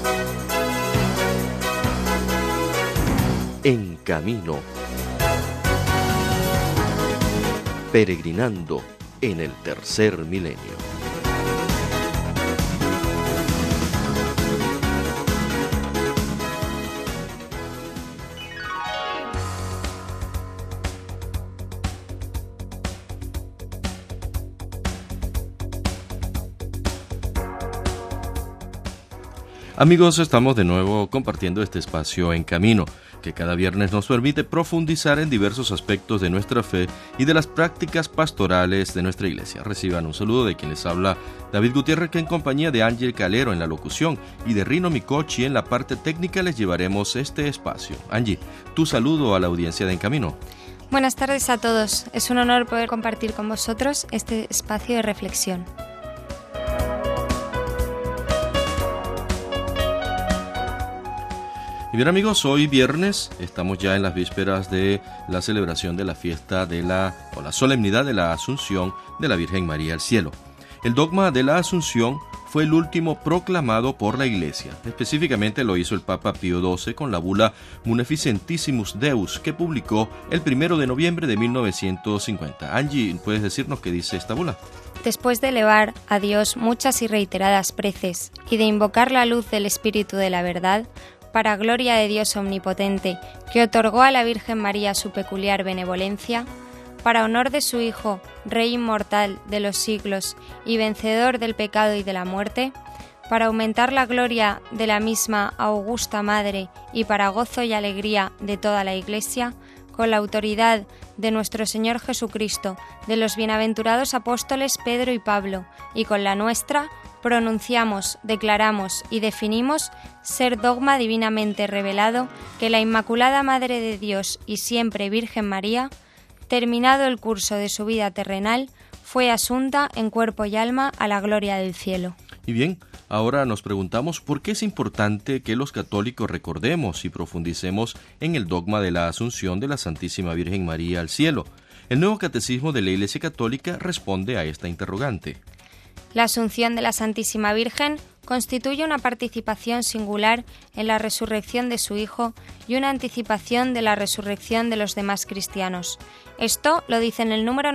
En camino. Peregrinando en el tercer milenio. Amigos, estamos de nuevo compartiendo este espacio En Camino, que cada viernes nos permite profundizar en diversos aspectos de nuestra fe y de las prácticas pastorales de nuestra iglesia. Reciban un saludo de quien les habla David Gutiérrez, que en compañía de Ángel Calero en la locución y de Rino Micochi en la parte técnica les llevaremos este espacio. Angie, tu saludo a la audiencia de En Camino. Buenas tardes a todos. Es un honor poder compartir con vosotros este espacio de reflexión. Y bien amigos, hoy viernes estamos ya en las vísperas de la celebración de la fiesta la solemnidad de la Asunción de la Virgen María al cielo. El dogma de la Asunción fue el último proclamado por la Iglesia. Específicamente lo hizo el Papa Pío XII con la bula Munificentissimus Deus, que publicó el 1 de noviembre de 1950. Angie, ¿puedes decirnos qué dice esta bula? Después de elevar a Dios muchas y reiteradas preces y de invocar la luz del Espíritu de la verdad, para gloria de Dios omnipotente, que otorgó a la Virgen María su peculiar benevolencia, para honor de su Hijo, Rey inmortal de los siglos y vencedor del pecado y de la muerte, para aumentar la gloria de la misma augusta Madre y para gozo y alegría de toda la Iglesia, con la autoridad de nuestro Señor Jesucristo, de los bienaventurados apóstoles Pedro y Pablo, y con la nuestra, pronunciamos, declaramos y definimos ser dogma divinamente revelado que la Inmaculada Madre de Dios y siempre Virgen María, terminado el curso de su vida terrenal, fue asunta en cuerpo y alma a la gloria del cielo. Y bien, ahora nos preguntamos por qué es importante que los católicos recordemos y profundicemos en el dogma de la Asunción de la Santísima Virgen María al cielo. El nuevo Catecismo de la Iglesia Católica responde a esta interrogante. La Asunción de la Santísima Virgen constituye una participación singular en la resurrección de su Hijo y una anticipación de la resurrección de los demás cristianos. Esto lo dice en el número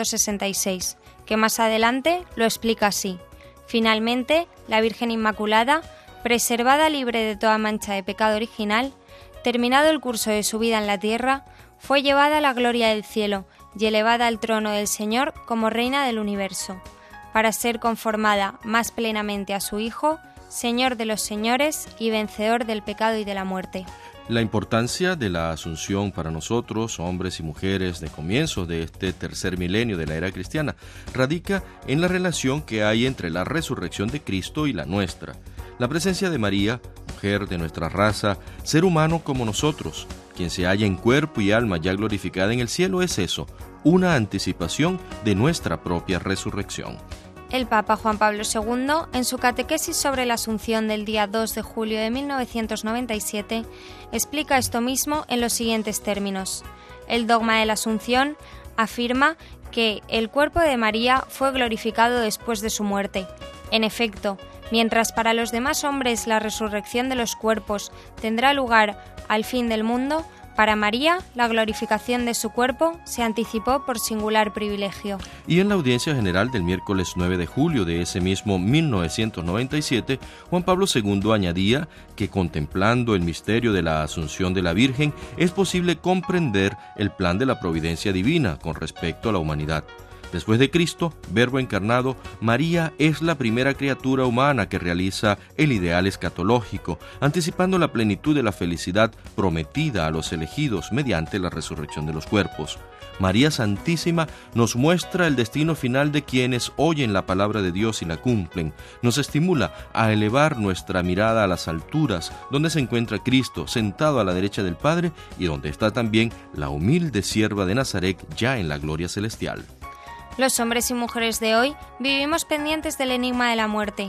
966, que más adelante lo explica así. Finalmente, la Virgen Inmaculada, preservada libre de toda mancha de pecado original, terminado el curso de su vida en la tierra, fue llevada a la gloria del cielo y elevada al trono del Señor como Reina del universo, para ser conformada más plenamente a su Hijo, Señor de los señores y vencedor del pecado y de la muerte. La importancia de la Asunción para nosotros, hombres y mujeres de comienzos de este tercer milenio de la era cristiana, radica en la relación que hay entre la resurrección de Cristo y la nuestra. La presencia de María, mujer de nuestra raza, ser humano como nosotros, quien se halla en cuerpo y alma ya glorificada en el cielo, es eso, una anticipación de nuestra propia resurrección. El Papa Juan Pablo II, en su catequesis sobre la Asunción del día 2 de julio de 1997, explica esto mismo en los siguientes términos. El dogma de la Asunción afirma que el cuerpo de María fue glorificado después de su muerte. En efecto, mientras para los demás hombres la resurrección de los cuerpos tendrá lugar al fin del mundo, para María, la glorificación de su cuerpo se anticipó por singular privilegio. Y en la audiencia general del miércoles 9 de julio de ese mismo 1997, Juan Pablo II añadía que contemplando el misterio de la Asunción de la Virgen, es posible comprender el plan de la providencia divina con respecto a la humanidad. Después de Cristo, Verbo encarnado, María es la primera criatura humana que realiza el ideal escatológico, anticipando la plenitud de la felicidad prometida a los elegidos mediante la resurrección de los cuerpos. María Santísima nos muestra el destino final de quienes oyen la palabra de Dios y la cumplen. Nos estimula a elevar nuestra mirada a las alturas, donde se encuentra Cristo sentado a la derecha del Padre y donde está también la humilde sierva de Nazaret ya en la gloria celestial. Los hombres y mujeres de hoy vivimos pendientes del enigma de la muerte.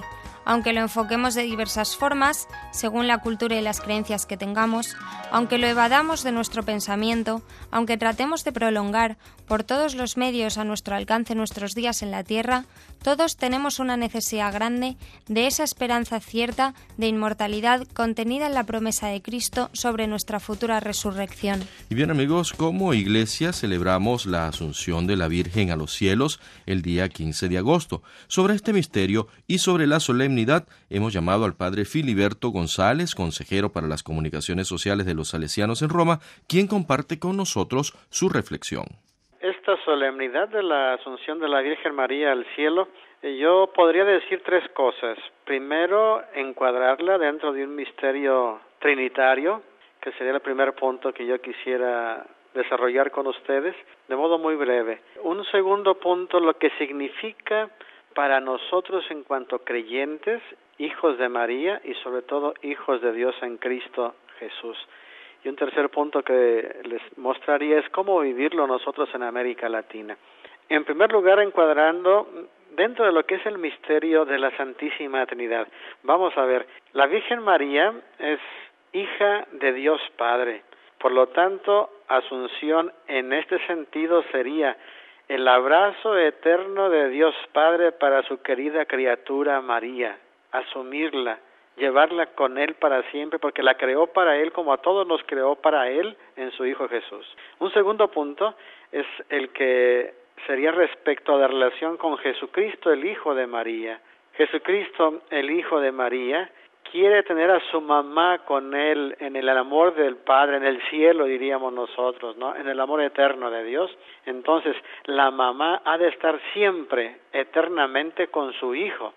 aunque lo enfoquemos de diversas formas, según la cultura y las creencias que tengamos, aunque lo evadamos de nuestro pensamiento, aunque tratemos de prolongar por todos los medios a nuestro alcance nuestros días en la tierra, todos tenemos una necesidad grande de esa esperanza cierta de inmortalidad contenida en la promesa de Cristo sobre nuestra futura resurrección. Y bien, amigos, como iglesia celebramos la Asunción de la Virgen a los cielos el día 15 de agosto. Sobre este misterio y sobre la solemnidad hemos llamado al padre Filiberto González, consejero para las comunicaciones sociales de los salesianos en Roma, quien comparte con nosotros su reflexión. Esta solemnidad de la Asunción de la Virgen María al cielo, yo podría decir tres cosas. Primero, encuadrarla dentro de un misterio trinitario, que sería el primer punto que yo quisiera desarrollar con ustedes, de modo muy breve. Un segundo punto, lo que significa para nosotros en cuanto creyentes, hijos de María y sobre todo hijos de Dios en Cristo Jesús. Y un tercer punto que les mostraría es cómo vivirlo nosotros en América Latina. En primer lugar, encuadrando dentro de lo que es el misterio de la Santísima Trinidad. Vamos a ver, la Virgen María es hija de Dios Padre. Por lo tanto, Asunción en este sentido sería el abrazo eterno de Dios Padre para su querida criatura María, asumirla, llevarla con Él para siempre, porque la creó para Él como a todos nos creó para Él en su Hijo Jesús. Un segundo punto es el que sería respecto a la relación con Jesucristo, el Hijo de María. Jesucristo, el Hijo de María, quiere tener a su mamá con Él en el amor del Padre, en el cielo diríamos nosotros, ¿no? En el amor eterno de Dios. Entonces, la mamá ha de estar siempre, eternamente con su Hijo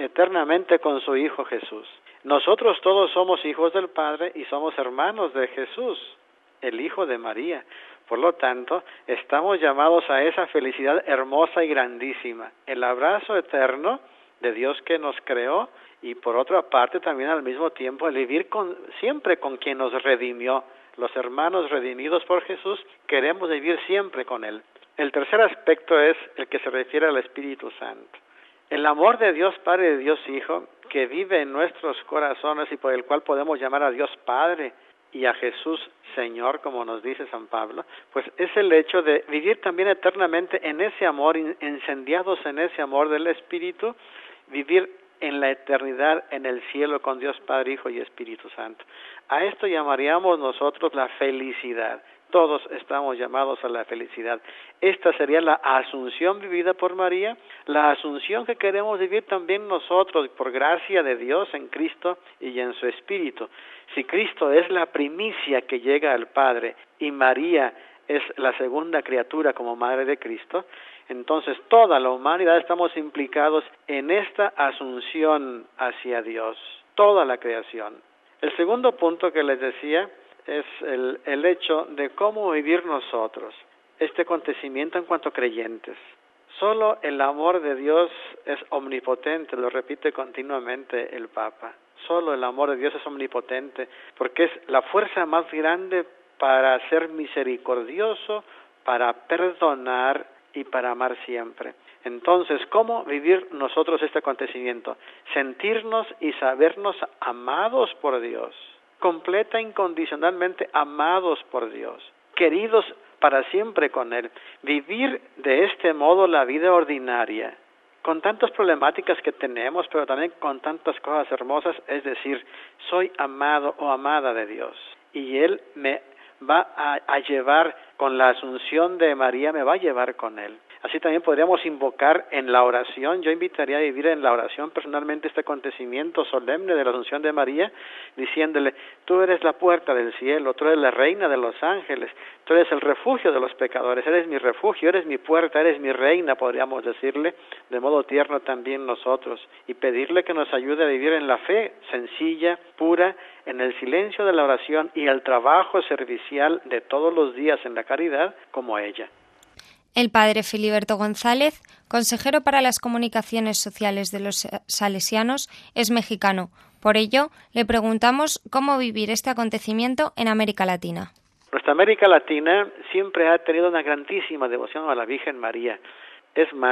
Jesús. Nosotros todos somos hijos del Padre y somos hermanos de Jesús, el Hijo de María. Por lo tanto, estamos llamados a esa felicidad hermosa y grandísima, el abrazo eterno de Dios que nos creó y por otra parte también al mismo tiempo el vivir siempre con quien nos redimió. Los hermanos redimidos por Jesús queremos vivir siempre con Él. El tercer aspecto es el que se refiere al Espíritu Santo. El amor de Dios Padre y de Dios Hijo, que vive en nuestros corazones y por el cual podemos llamar a Dios Padre y a Jesús Señor, como nos dice San Pablo, pues es el hecho de vivir también eternamente en ese amor, incendiados en ese amor del Espíritu, vivir en la eternidad en el cielo con Dios Padre, Hijo y Espíritu Santo. A esto llamaríamos nosotros la felicidad. Todos estamos llamados a la felicidad. Esta sería la asunción vivida por María, la asunción que queremos vivir también nosotros por gracia de Dios en Cristo y en su Espíritu. Si Cristo es la primicia que llega al Padre y María es la segunda criatura como Madre de Cristo, entonces toda la humanidad estamos implicados en esta asunción hacia Dios, toda la creación. El segundo punto que les decía es el hecho de cómo vivir nosotros este acontecimiento en cuanto creyentes. Solo el amor de Dios es omnipotente, lo repite continuamente el Papa. Solo el amor de Dios es omnipotente, porque es la fuerza más grande para ser misericordioso, para perdonar y para amar siempre. Entonces, ¿cómo vivir nosotros este acontecimiento? Sentirnos y sabernos amados por Dios, completa e incondicionalmente amados por Dios, queridos para siempre con Él. Vivir de este modo la vida ordinaria, con tantas problemáticas que tenemos, pero también con tantas cosas hermosas, es decir, soy amado o amada de Dios, y Él me va a llevar con la asunción de María, me va a llevar con Él. Así también podríamos invocar en la oración, yo invitaría a vivir en la oración personalmente este acontecimiento solemne de la Asunción de María, diciéndole, tú eres la puerta del cielo, tú eres la reina de los ángeles, tú eres el refugio de los pecadores, eres mi refugio, eres mi puerta, eres mi reina, podríamos decirle, de modo tierno también nosotros, y pedirle que nos ayude a vivir en la fe sencilla, pura, en el silencio de la oración y el trabajo servicial de todos los días en la caridad como ella. El padre Filiberto González, consejero para las comunicaciones sociales de los salesianos, es mexicano. Por ello, le preguntamos cómo vivir este acontecimiento en América Latina. Nuestra América Latina siempre ha tenido una grandísima devoción a la Virgen María. Es más,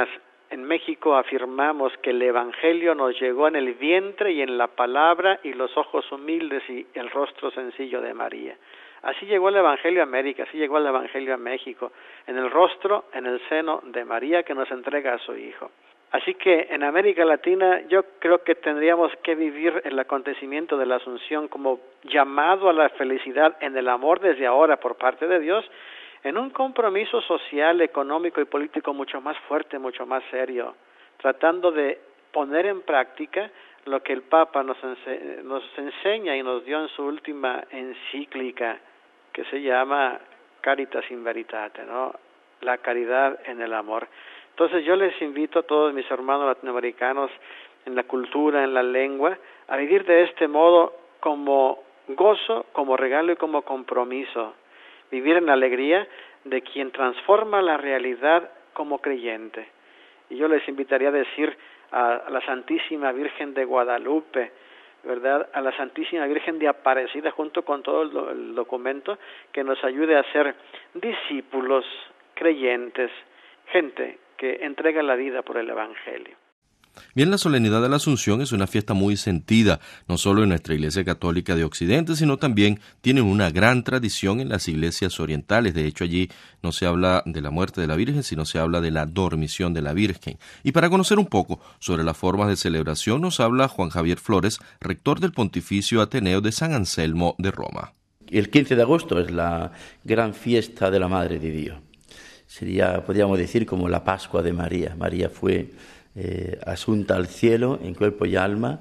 en México afirmamos que el Evangelio nos llegó en el vientre y en la palabra y los ojos humildes y el rostro sencillo de María. Así llegó el Evangelio a América, así llegó el Evangelio a México, en el rostro, en el seno de María que nos entrega a su Hijo. Así que en América Latina yo creo que tendríamos que vivir el acontecimiento de la Asunción como llamado a la felicidad en el amor desde ahora por parte de Dios, en un compromiso social, económico y político mucho más fuerte, mucho más serio, tratando de poner en práctica lo que el Papa nos enseña y nos dio en su última encíclica, que se llama Caritas in Veritate, ¿no? La caridad en el amor. Entonces yo les invito a todos mis hermanos latinoamericanos en la cultura, en la lengua, a vivir de este modo como gozo, como regalo y como compromiso. Vivir en la alegría de quien transforma la realidad como creyente. Y yo les invitaría a decir a la Santísima Virgen de Guadalupe, ¿verdad? A la Santísima Virgen de Aparecida, junto con todo el documento, que nos ayude a ser discípulos, creyentes, gente que entrega la vida por el Evangelio. Bien, la solemnidad de la Asunción es una fiesta muy sentida, no solo en nuestra Iglesia Católica de Occidente, sino también tiene una gran tradición en las iglesias orientales. De hecho, allí no se habla de la muerte de la Virgen, sino se habla de la dormición de la Virgen. Y para conocer un poco sobre las formas de celebración, nos habla Juan Javier Flores, rector del Pontificio Ateneo de San Anselmo de Roma. El 15 de agosto es la gran fiesta de la Madre de Dios. Sería, podríamos decir, como la Pascua de María. María fue asunta al cielo en cuerpo y alma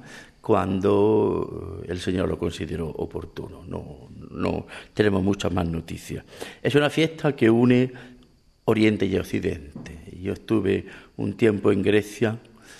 cuando el Señor lo consideró oportuno. No tenemos muchas más noticias. Es una fiesta que une Oriente y Occidente. Yo estuve un tiempo en Grecia,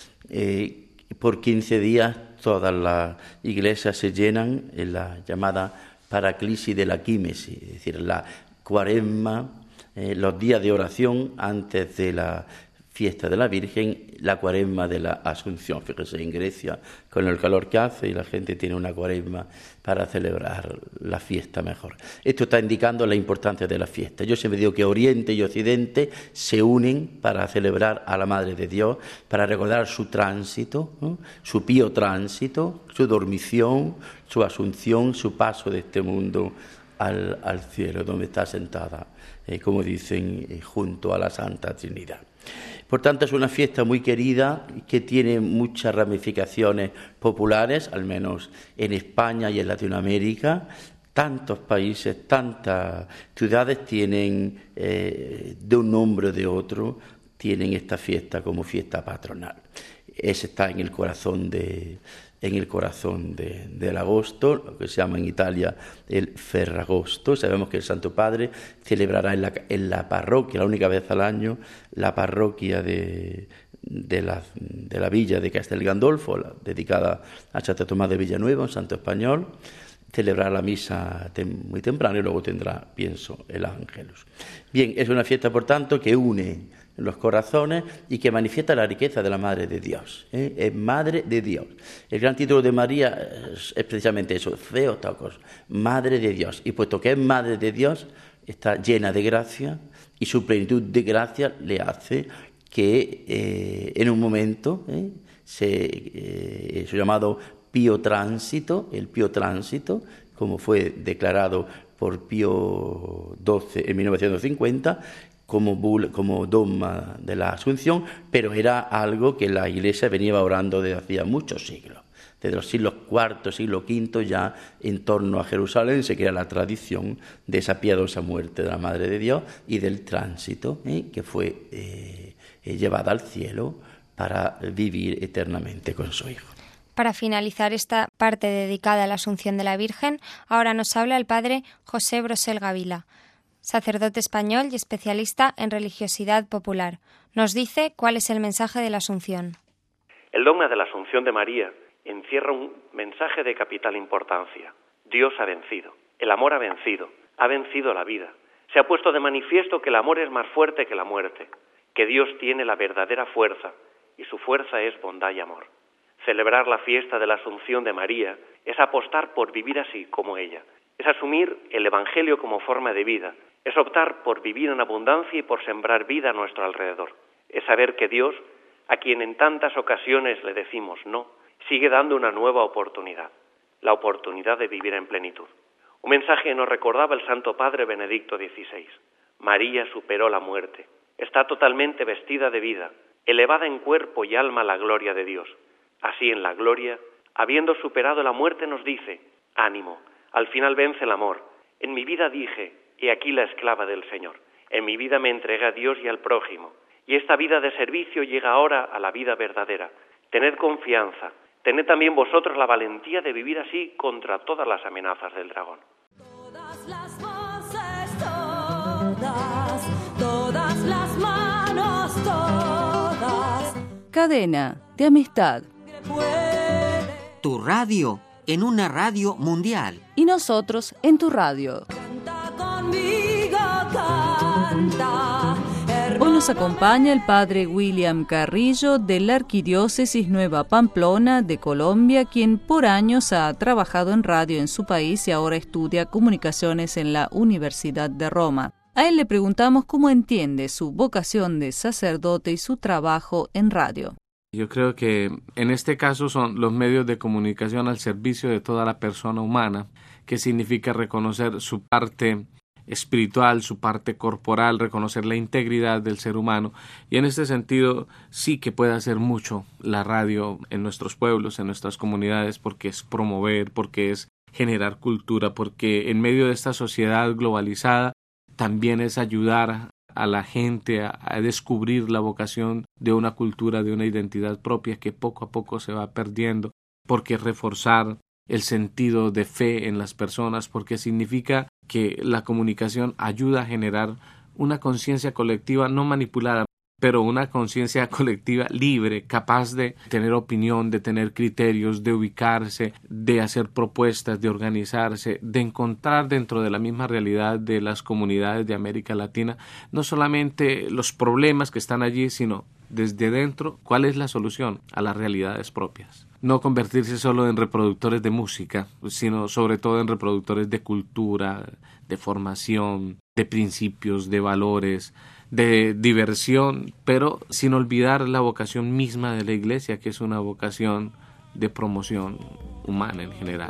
por 15 días todas las iglesias se llenan en la llamada paraclisis de la químesis, es decir, la cuaresma, los días de oración antes de la fiesta de la Virgen, la cuaresma de la Asunción. Fíjese, en Grecia, con el calor que hace, y la gente tiene una cuaresma para celebrar la fiesta mejor. Esto está indicando la importancia de la fiesta. Yo siempre digo que Oriente y Occidente se unen para celebrar a la Madre de Dios, para recordar su tránsito, ¿no? Su pío tránsito, su dormición, su asunción, su paso de este mundo al cielo, donde está sentada, como dicen, junto a la Santa Trinidad. Por tanto, es una fiesta muy querida que tiene muchas ramificaciones populares, al menos en España y en Latinoamérica. Tantos países, tantas ciudades tienen, de un nombre o de otro, tienen esta fiesta como fiesta patronal. Ese está en el corazón del agosto, lo que se llama en Italia el Ferragosto. Sabemos que el Santo Padre celebrará en la parroquia, la única vez al año, la parroquia de la villa de Castel Gandolfo, dedicada a Santo Tomás de Villanueva, un santo español. Celebrará la misa muy temprano y luego tendrá, pienso, el Ángelus. Bien, es una fiesta, por tanto, que une los corazones y que manifiesta la riqueza de la Madre de Dios. Es Madre de Dios. El gran título de María es precisamente eso, Theotokos, Madre de Dios. Y puesto que es Madre de Dios, está llena de gracia y su plenitud de gracia le hace que en un momento su llamado Pío Tránsito, el Pío Tránsito, como fue declarado por Pío XII en 1950, como dogma de la Asunción, pero era algo que la Iglesia venía orando desde hacía muchos siglos. Desde los siglos IV, siglo V, ya en torno a Jerusalén se crea la tradición de esa piadosa muerte de la Madre de Dios y del tránsito que fue llevada al cielo para vivir eternamente con su Hijo. Para finalizar esta parte dedicada a la Asunción de la Virgen, ahora nos habla el padre José Brosel Gavila, sacerdote español y especialista en religiosidad popular. Nos dice cuál es el mensaje de la Asunción. El dogma de la Asunción de María encierra un mensaje de capital importancia. Dios ha vencido, el amor ha vencido la vida. Se ha puesto de manifiesto que el amor es más fuerte que la muerte, que Dios tiene la verdadera fuerza y su fuerza es bondad y amor. Celebrar la fiesta de la Asunción de María es apostar por vivir así como ella, es asumir el Evangelio como forma de vida, es optar por vivir en abundancia y por sembrar vida a nuestro alrededor, es saber que Dios a quien en tantas ocasiones le decimos no, sigue dando una nueva oportunidad, la oportunidad de vivir en plenitud. Un mensaje que nos recordaba el Santo Padre Benedicto XVI. María superó la muerte, está totalmente vestida de vida, elevada en cuerpo y alma a la gloria de Dios. Así en la gloria, habiendo superado la muerte, nos dice: ánimo, al final vence el amor. En mi vida dije, he aquí la esclava del Señor. En mi vida me entregué a Dios y al prójimo. Y esta vida de servicio llega ahora a la vida verdadera. Tened confianza, tened también vosotros la valentía de vivir así contra todas las amenazas del dragón. Todas las voces, todas las manos, todas. Cadena de amistad. Tu radio en una radio mundial. Y nosotros en tu radio. Canta conmigo, canta. Hoy nos acompaña el padre William Carrillo de la Arquidiócesis Nueva Pamplona de Colombia, quien por años ha trabajado en radio en su país y ahora estudia comunicaciones en la Universidad de Roma. A él le preguntamos cómo entiende su vocación de sacerdote y su trabajo en radio. Yo creo que en este caso son los medios de comunicación al servicio de toda la persona humana, que significa reconocer su parte espiritual, su parte corporal, reconocer la integridad del ser humano. Y en este sentido sí que puede hacer mucho la radio en nuestros pueblos, en nuestras comunidades, porque es promover, porque es generar cultura, porque en medio de esta sociedad globalizada también es ayudar a la gente a descubrir la vocación de una cultura, de una identidad propia que poco a poco se va perdiendo, porque reforzar el sentido de fe en las personas, porque significa que la comunicación ayuda a generar una conciencia colectiva no manipulada, pero una conciencia colectiva libre, capaz de tener opinión, de tener criterios, de ubicarse, de hacer propuestas, de organizarse, de encontrar dentro de la misma realidad de las comunidades de América Latina no solamente los problemas que están allí, sino desde dentro cuál es la solución a las realidades propias. No convertirse solo en reproductores de música, sino sobre todo en reproductores de cultura, de formación, de principios, de valores, de diversión, pero sin olvidar la vocación misma de la Iglesia, que es una vocación de promoción humana en general.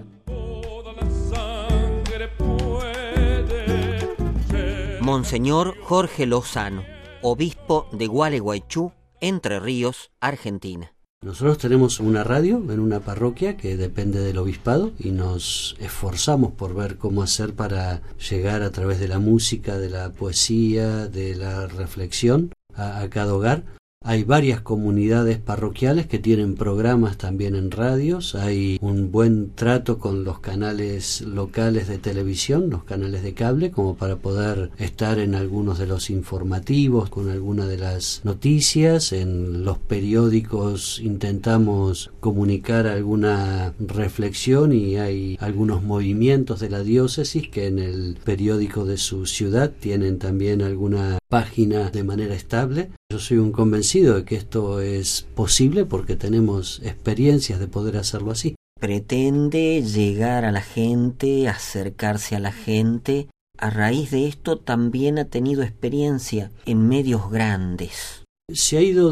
Monseñor Jorge Lozano, obispo de Gualeguaychú, Entre Ríos, Argentina. Nosotros tenemos una radio en una parroquia que depende del obispado y nos esforzamos por ver cómo hacer para llegar a través de la música, de la poesía, de la reflexión a cada hogar. Hay varias comunidades parroquiales que tienen programas también en radios. Hay un buen trato con los canales locales de televisión, los canales de cable, como para poder estar en algunos de los informativos, con alguna de las noticias. En los periódicos intentamos comunicar alguna reflexión y hay algunos movimientos de la diócesis que en el periódico de su ciudad tienen también alguna página de manera estable. Yo soy un convencido de que esto es posible porque tenemos experiencias de poder hacerlo así. Pretende llegar a la gente, acercarse a la gente. A raíz de esto también ha tenido experiencia en medios grandes. Se ha ido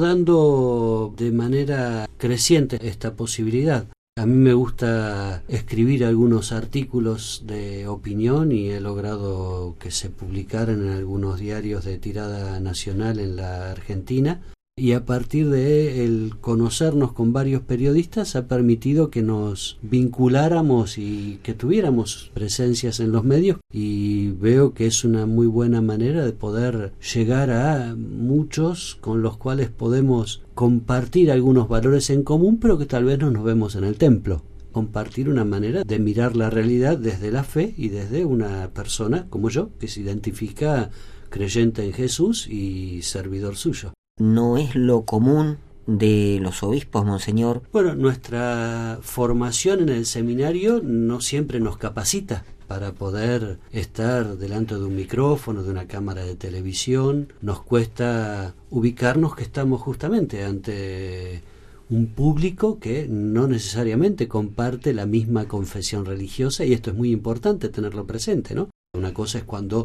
dando de manera creciente esta posibilidad. A mí me gusta escribir algunos artículos de opinión y he logrado que se publicaran en algunos diarios de tirada nacional en la Argentina. Y a partir de el conocernos con varios periodistas ha permitido que nos vinculáramos y que tuviéramos presencias en los medios, y veo que es una muy buena manera de poder llegar a muchos con los cuales podemos compartir algunos valores en común, pero que tal vez no nos vemos en el templo. Compartir una manera de mirar la realidad desde la fe y desde una persona como yo, que se identifica creyente en Jesús y servidor suyo. ¿No es lo común de los obispos, monseñor? Bueno, nuestra formación en el seminario no siempre nos capacita para poder estar delante de un micrófono, de una cámara de televisión. Nos cuesta ubicarnos que estamos justamente ante un público que no necesariamente comparte la misma confesión religiosa, y esto es muy importante tenerlo presente, ¿no? Una cosa es cuando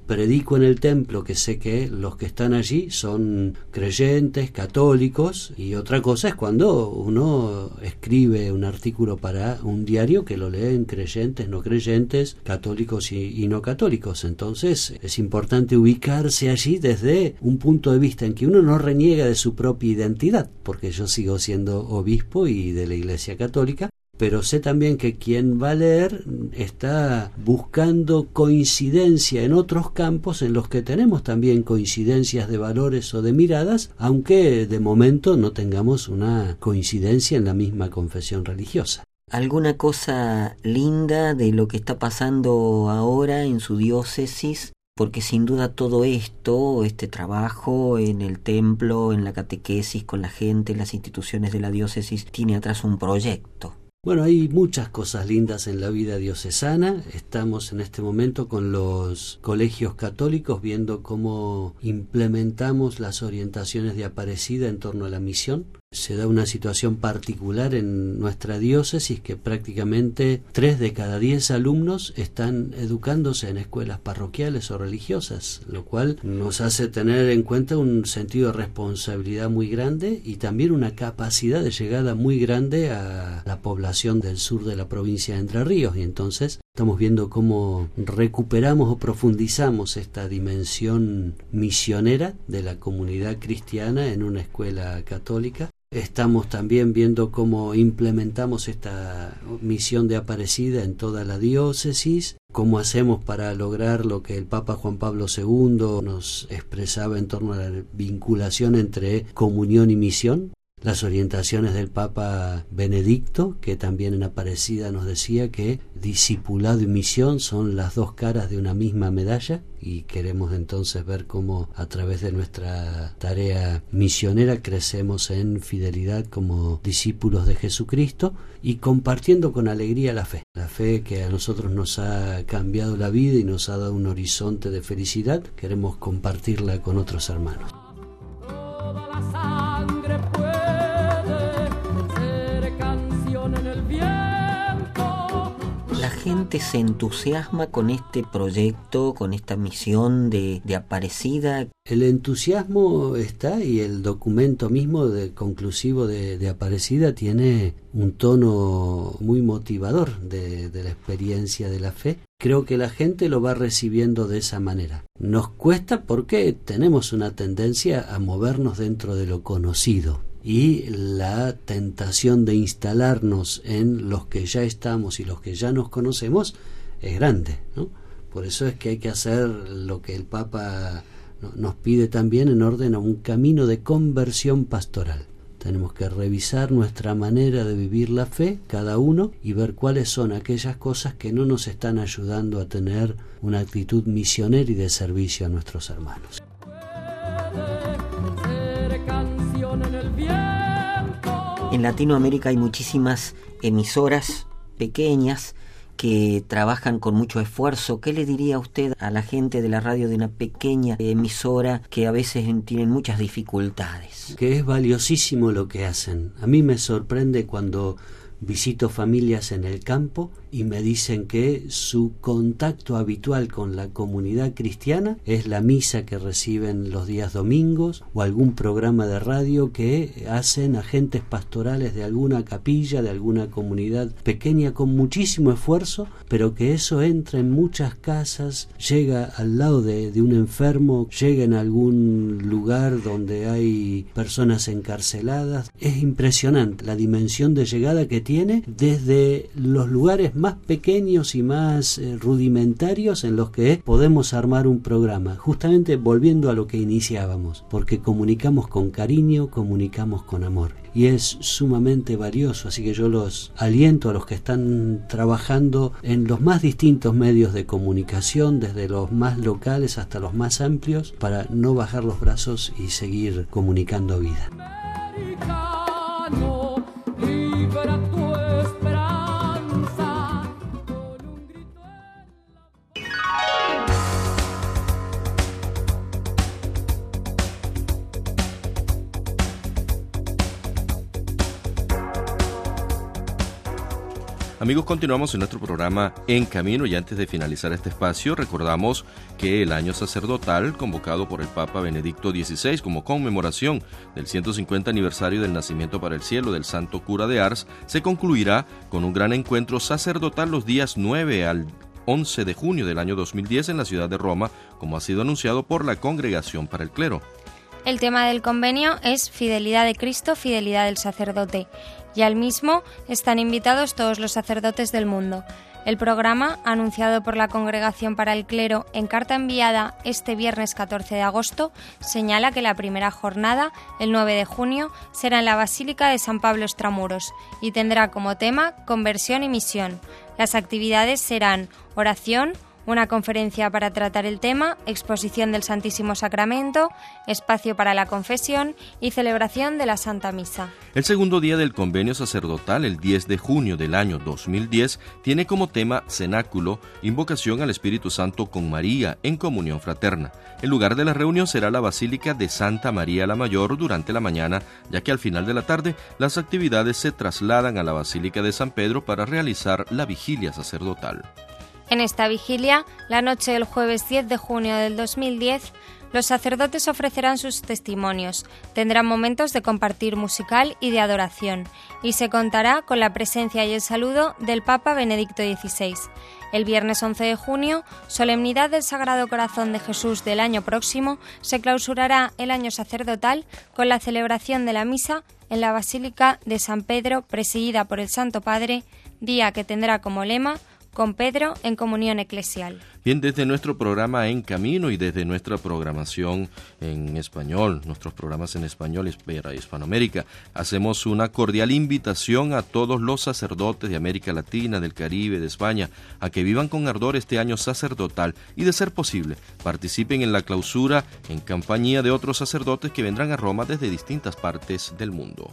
predico en el templo, que sé que los que están allí son creyentes, católicos, y otra cosa es cuando uno escribe un artículo para un diario que lo leen creyentes, no creyentes, católicos y no católicos. Entonces es importante ubicarse allí desde un punto de vista en que uno no reniega de su propia identidad, porque yo sigo siendo obispo y de la Iglesia Católica, pero sé también que quien va a leer está buscando coincidencia en otros campos en los que tenemos también coincidencias de valores o de miradas, aunque de momento no tengamos una coincidencia en la misma confesión religiosa. ¿Alguna cosa linda de lo que está pasando ahora en su diócesis? Porque sin duda todo esto, este trabajo en el templo, en la catequesis con la gente, en las instituciones de la diócesis, tiene atrás un proyecto. Bueno, hay muchas cosas lindas en la vida diocesana. Estamos en este momento con los colegios católicos viendo cómo implementamos las orientaciones de Aparecida en torno a la misión. Se da una situación particular en nuestra diócesis que prácticamente 3 de cada 10 alumnos están educándose en escuelas parroquiales o religiosas, lo cual nos hace tener en cuenta un sentido de responsabilidad muy grande y también una capacidad de llegada muy grande a la población del sur de la provincia de Entre Ríos, y entonces estamos viendo cómo recuperamos o profundizamos esta dimensión misionera de la comunidad cristiana en una escuela católica. Estamos también viendo cómo implementamos esta misión de Aparecida en toda la diócesis, cómo hacemos para lograr lo que el Papa Juan Pablo II nos expresaba en torno a la vinculación entre comunión y misión. Las orientaciones del Papa Benedicto, que también en Aparecida nos decía que discipulado y misión son las dos caras de una misma medalla, y queremos entonces ver cómo a través de nuestra tarea misionera crecemos en fidelidad como discípulos de Jesucristo y compartiendo con alegría la fe que a nosotros nos ha cambiado la vida y nos ha dado un horizonte de felicidad. Queremos compartirla con otros hermanos. Toda la sangre puede ser canción en el viento. La gente se entusiasma con este proyecto, con esta misión de Aparecida. El entusiasmo está, y el documento mismo conclusivo de Aparecida tiene un tono muy motivador de la experiencia de la fe. Creo que la gente lo va recibiendo de esa manera. Nos cuesta porque tenemos una tendencia a movernos dentro de lo conocido, y la tentación de instalarnos en los que ya estamos y los que ya nos conocemos es grande, ¿no? Por eso es que hay que hacer lo que el Papa nos pide también en orden a un camino de conversión pastoral. Tenemos que revisar nuestra manera de vivir la fe, cada uno, y ver cuáles son aquellas cosas que no nos están ayudando a tener una actitud misionera y de servicio a nuestros hermanos. En Latinoamérica hay muchísimas emisoras pequeñas que trabajan con mucho esfuerzo. ¿Qué le diría usted a la gente de la radio de una pequeña emisora que a veces tienen muchas dificultades? Que es valiosísimo lo que hacen. A mí me sorprende cuando visito familias en el campo y me dicen que su contacto habitual con la comunidad cristiana es la misa que reciben los días domingos o algún programa de radio que hacen agentes pastorales de alguna capilla, de alguna comunidad pequeña con muchísimo esfuerzo, pero que eso entra en muchas casas, llega al lado de un enfermo, llega en algún lugar donde hay personas encarceladas. Es impresionante la dimensión de llegada que tiene desde los lugares más pequeños y más rudimentarios en los que podemos armar un programa, justamente volviendo a lo que iniciábamos, porque comunicamos con cariño, comunicamos con amor, y es sumamente valioso. Así que yo los aliento a los que están trabajando en los más distintos medios de comunicación, desde los más locales hasta los más amplios, para no bajar los brazos y seguir comunicando vida. Amigos, continuamos en nuestro programa En Camino y antes de finalizar este espacio recordamos que el año sacerdotal convocado por el Papa Benedicto XVI como conmemoración del 150 aniversario del nacimiento para el cielo del Santo Cura de Ars se concluirá con un gran encuentro sacerdotal los días 9 al 11 de junio del año 2010 en la ciudad de Roma, como ha sido anunciado por la Congregación para el Clero. El tema del convenio es Fidelidad de Cristo, fidelidad del sacerdote, y al mismo están invitados todos los sacerdotes del mundo. El programa, anunciado por la Congregación para el Clero en carta enviada este viernes 14 de agosto, señala que la primera jornada, el 9 de junio, será en la Basílica de San Pablo Extramuros y tendrá como tema Conversión y Misión. Las actividades serán oración, una conferencia para tratar el tema, exposición del Santísimo Sacramento, espacio para la confesión y celebración de la Santa Misa. El segundo día del convenio sacerdotal, el 10 de junio del año 2010, tiene como tema Cenáculo, invocación al Espíritu Santo con María en comunión fraterna. El lugar de la reunión será la Basílica de Santa María la Mayor durante la mañana, ya que al final de la tarde las actividades se trasladan a la Basílica de San Pedro para realizar la vigilia sacerdotal. En esta vigilia, la noche del jueves 10 de junio del 2010, los sacerdotes ofrecerán sus testimonios, tendrán momentos de compartir musical y de adoración, y se contará con la presencia y el saludo del Papa Benedicto XVI. El viernes 11 de junio, solemnidad del Sagrado Corazón de Jesús del año próximo, se clausurará el año sacerdotal con la celebración de la misa en la Basílica de San Pedro, presidida por el Santo Padre, día que tendrá como lema con Pedro en comunión eclesial. Bien, desde nuestro programa En Camino y desde nuestra programación en español, nuestros programas en español para Hispanoamérica, hacemos una cordial invitación a todos los sacerdotes de América Latina, del Caribe, de España, a que vivan con ardor este año sacerdotal y, de ser posible, participen en la clausura en compañía de otros sacerdotes que vendrán a Roma desde distintas partes del mundo.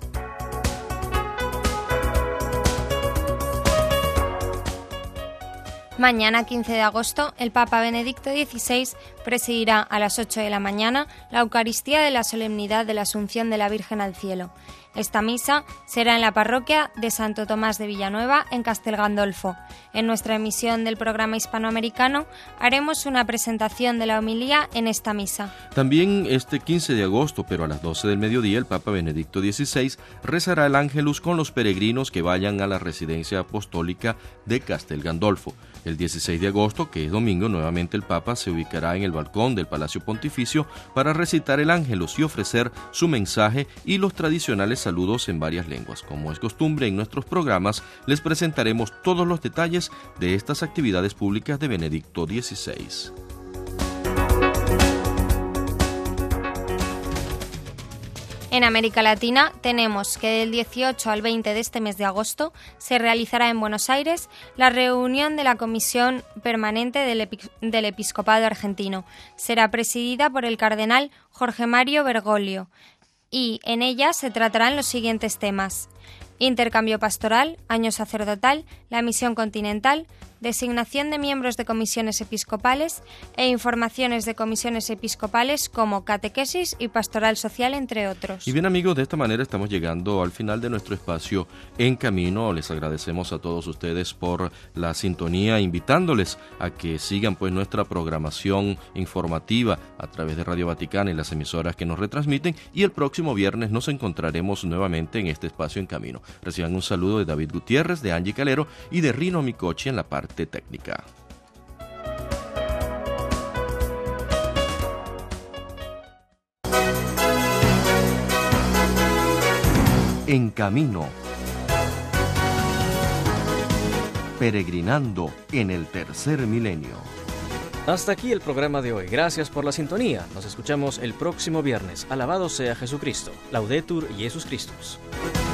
Mañana, 15 de agosto, el Papa Benedicto XVI presidirá a las 8 de la mañana la Eucaristía de la Solemnidad de la Asunción de la Virgen al Cielo. Esta misa será en la parroquia de Santo Tomás de Villanueva, en Castel Gandolfo. En nuestra emisión del programa hispanoamericano haremos una presentación de la homilía en esta misa. También este 15 de agosto, pero a las 12 del mediodía, el Papa Benedicto XVI rezará el Ángelus con los peregrinos que vayan a la residencia apostólica de Castel Gandolfo. El 16 de agosto, que es domingo, nuevamente el Papa se ubicará en el balcón del Palacio Pontificio para recitar el Ángelus y ofrecer su mensaje y los tradicionales saludos en varias lenguas. Como es costumbre en nuestros programas, les presentaremos todos los detalles de estas actividades públicas de Benedicto XVI. En América Latina tenemos que del 18 al 20 de este mes de agosto se realizará en Buenos Aires la reunión de la Comisión Permanente del Episcopado Argentino. Será presidida por el cardenal Jorge Mario Bergoglio y en ella se tratarán los siguientes temas: intercambio pastoral, año sacerdotal, la misión continental, designación de miembros de comisiones episcopales e informaciones de comisiones episcopales como catequesis y pastoral social, entre otros. Y bien, amigos, de esta manera estamos llegando al final de nuestro espacio En Camino. Les agradecemos a todos ustedes por la sintonía, invitándoles a que sigan pues nuestra programación informativa a través de Radio Vaticana y las emisoras que nos retransmiten, y el próximo viernes nos encontraremos nuevamente en este espacio En Camino. Reciban un saludo de David Gutiérrez, de Angie Calero y de Rino Micochi en la parte técnica. En Camino. Peregrinando en el tercer milenio. Hasta aquí el programa de hoy. Gracias por la sintonía. Nos escuchamos el próximo viernes. Alabado sea Jesucristo. Laudetur Jesus Christus.